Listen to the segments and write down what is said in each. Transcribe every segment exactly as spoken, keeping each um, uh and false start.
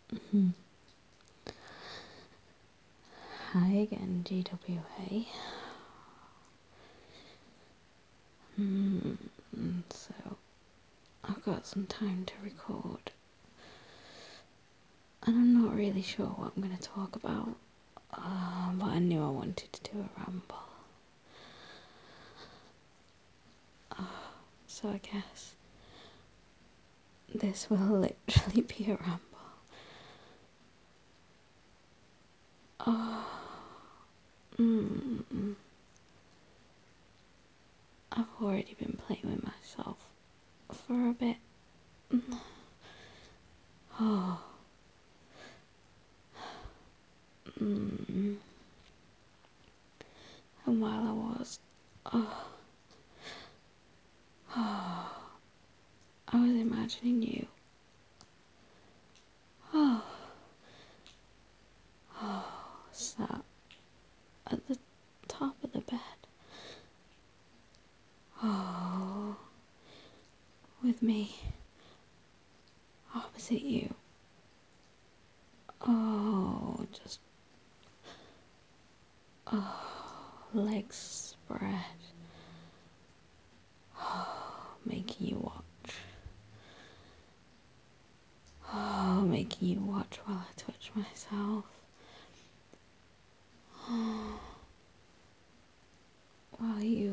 Mhm. Hi again, G W A. Hmm. So, I've got some time to record, and I'm not really sure what I'm going to talk about, uh, but I knew I wanted to do a ramble. Uh, so, I guess this will literally be a ramble. Oh, mm, I've already been playing with myself for a bit. Oh. Mm. And while I was, oh, oh, I was imagining you. Oh, oh, sat at the top of the bed. Oh, with me opposite you. Oh, just, oh, legs spread. Oh, making you watch. Oh, making you watch while I touch myself. Oh, while you,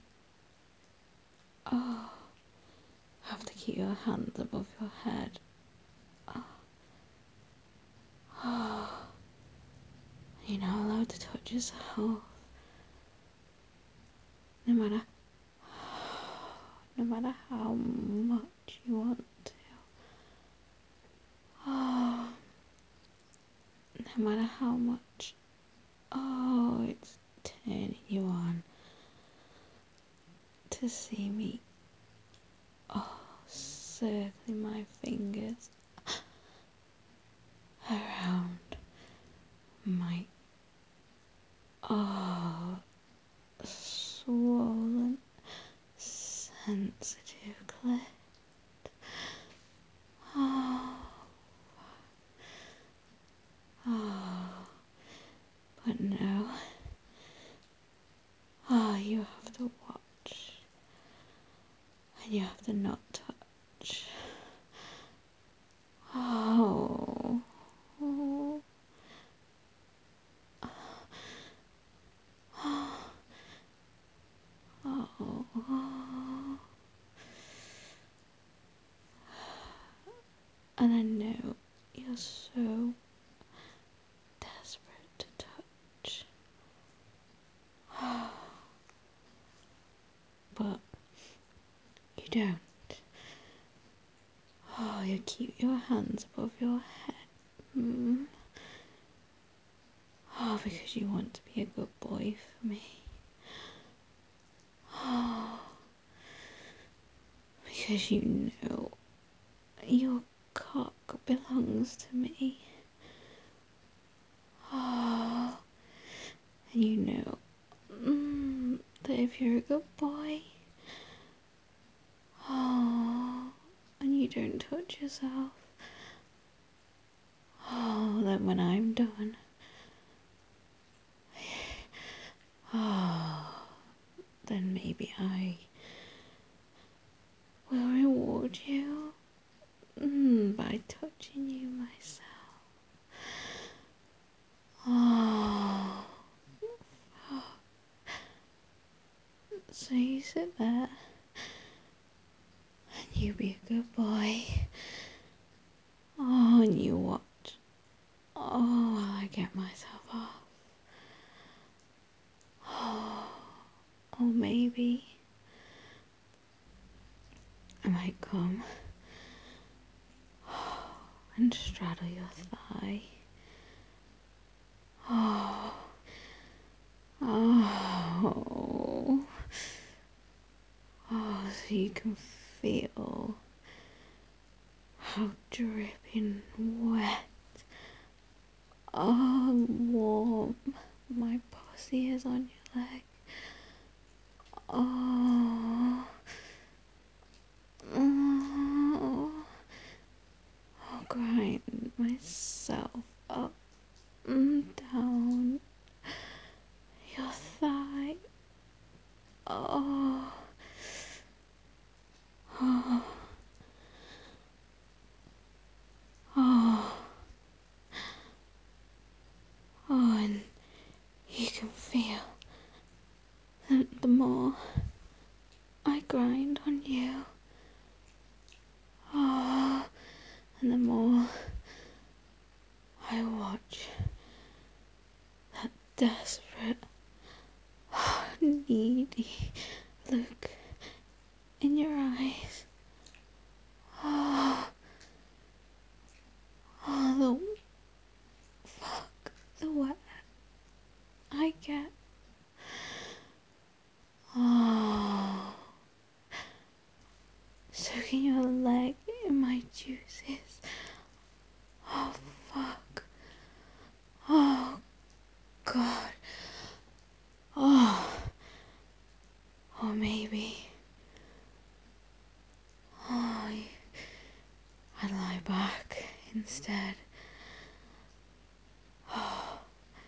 oh, have to keep your hands above your head. Oh, oh, you're not allowed to touch yourself. No matter, no matter how much you want to. Oh, no matter how much. Oh, it's turning you on to see me. Oh, circling my fingers around my, oh, swollen, sensitive clit. Oh, oh, but no. Oh, you have to watch, and you have to not touch. Oh, oh, oh, oh. And I know you're so desperate to touch. But you don't. Oh, you keep your hands above your head. Mm. Oh, because you want to be a good boy for me. Oh, because you know your cock belongs to me. Oh, and you know mm, that if you're a good boy, oh, and you don't touch yourself, oh, then when I'm done, oh, then maybe I will reward you mm, by touching you myself. Oh, so you sit there and you be a good boy. Oh, and you watch. Oh, while I get myself off. Oh, or maybe I might come and straddle your thigh. Oh, oh, oh, so you can feel how dripping wet, oh, warm my pussy is on your leg. Oh, oh, oh, grind grind myself up and down your thigh. Oh, oh, oh, oh, and you can feel that the more I grind on you, oh, and the more I watch that desperate, needy look in your eyes. Oh, oh, the fuck, the wet I get. Oh, soaking your leg in my juices. Oh, fuck. Oh, God. Oh, or maybe, oh, I'd lie back instead. Oh,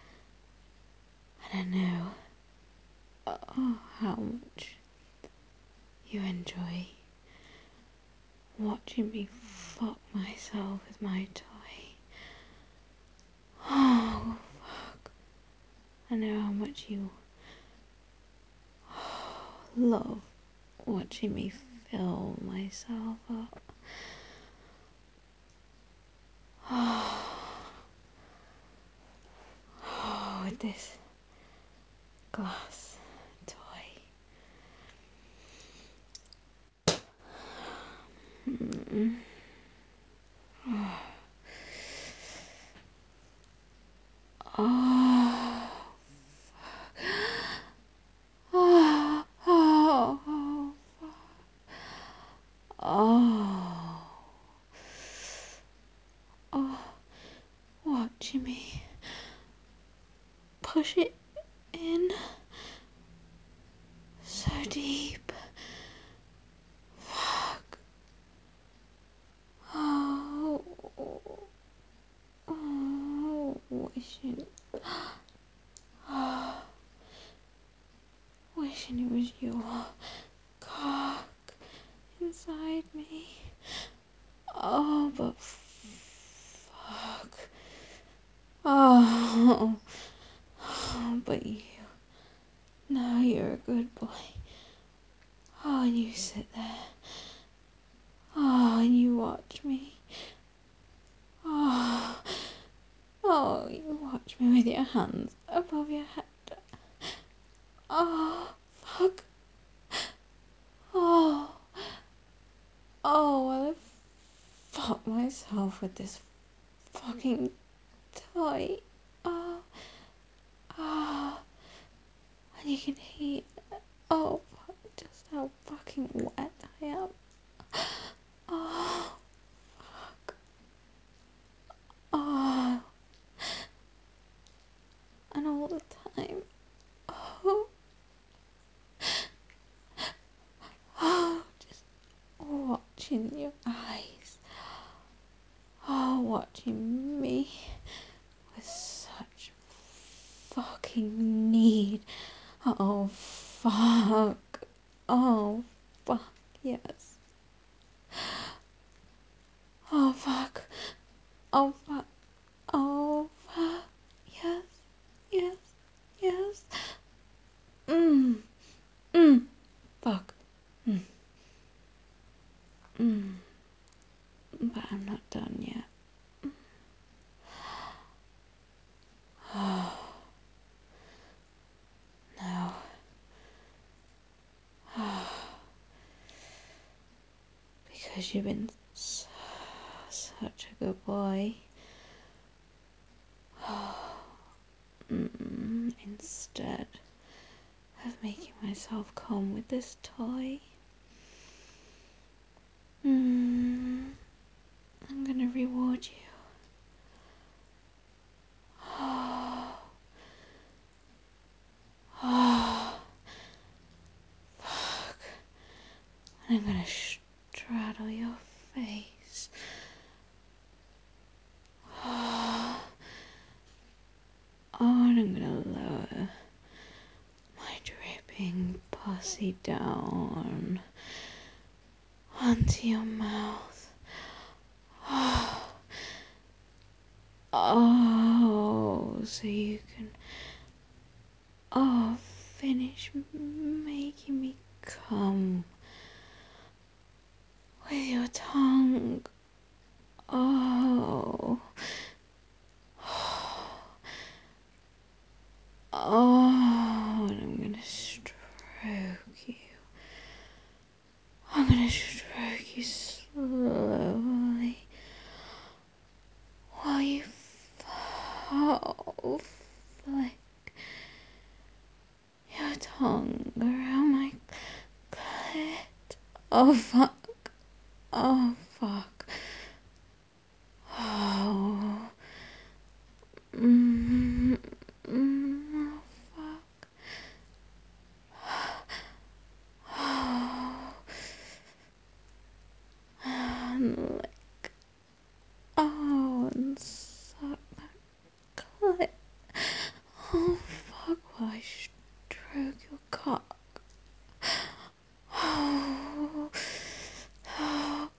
and I know, oh, how much you enjoy watching me fuck myself with my toy. Oh, fuck. I know how much you love watching me fill myself up. Oh, oh, with this glass toy. Mm. Oh. Oh. Oh. Oh. Oh. Oh. Watching me push it in so deep. Fuck. Oh. Oh. Wishing. Oh. Wishing it was your cock inside me. Oh, but fuck. Oh. Oh, but you. No, you're a good boy. Oh, and you sit there. Oh, and you watch me. Oh. Oh, you watch me with your hands above your head. Oh, fuck. Oh. Oh, well, I fuck myself with this fucking toy. Oh. Oh. And you can hear. Oh, fuck, just how fucking wet I am. Oh. Fuck. Oh. And all the time. Oh. Oh, just watching your eyes. Oh, watching me with such fucking need. Oh, fuck. Oh, fuck, yes. Oh, fuck. Oh, fuck. Oh, fuck. Yes, yes, yes. Mmm, mmm. Fuck. Mm. Mm. But I'm not done yet. Oh, no. Because you've been so, such a good boy. Mm, instead of making myself come with this toy, mm, I'm gonna reward you. Oh, oh, fuck. And I'm gonna straddle your face Oh, and I'm gonna lower my dripping pussy down onto your mouth. Oh, oh, so you can, oh, finish making me come with your tongue. Oh, oh, and I'm gonna stroke you. I'm gonna stroke you slowly while you fall, flick your tongue around my clit. Oh fuck. Oh fuck. Oh. Mm, mm, oh fuck. Oh. And lick. Oh, and suck my clit. Oh fuck, while I stroke your cock. Oh. Oh.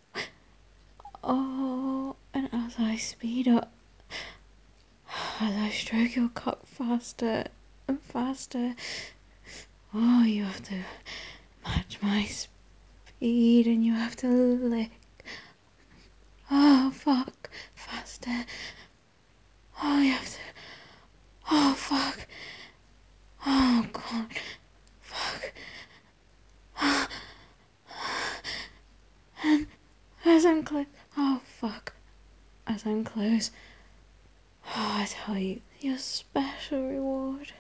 Oh, and as I speed up, as I stroke your cock faster and faster, oh, you have to match my speed and you have to lick. Oh, fuck, faster. Oh, you have to. Oh, fuck. Oh, God. Fuck. And as I'm close. Oh, fuck. As I'm close. Oh, I tell you, your special reward.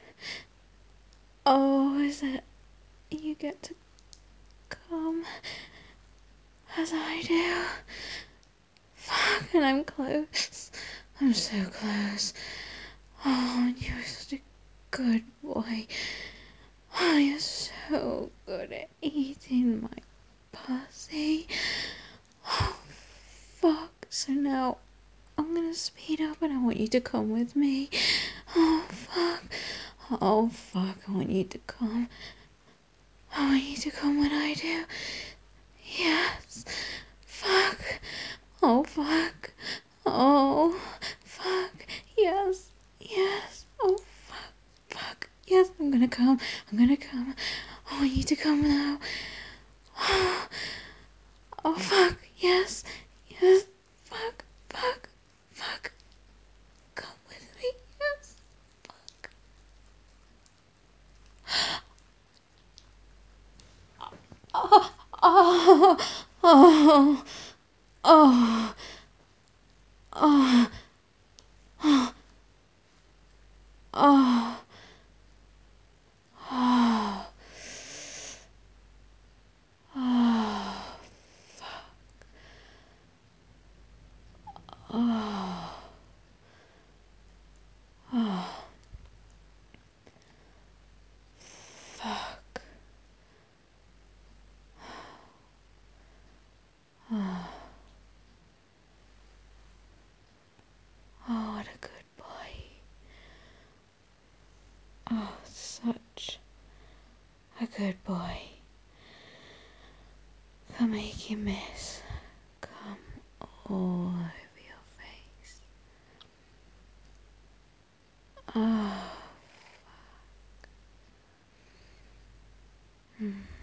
Oh, is it you get to come as I do? Fuck, and I'm close. I'm so close. Oh, and you're such a good boy. Oh, you're so good at eating my pussy. Oh, fuck. So now I'm gonna speed up and I want you to come with me. Oh, fuck. Oh, fuck. I want you to come. I want you to come when I do. Yes. Fuck. Oh, fuck. Oh, fuck. Yes. Yes. Oh, fuck. Fuck. Yes, I'm gonna come. I'm gonna come. I want you to come now. Oh, oh fuck. Yes. Yes. Fuck. Fuck. Fuck. Come with me. Yes. Fuck. Oh. Oh. Oh. Oh. Oh. Oh. Oh. Oh. Oh. Oh. Oh. Fuck. Oh. Oh, what a good boy. Oh, such a good boy. Come make you miss. Come all over your face. Oh. Mm.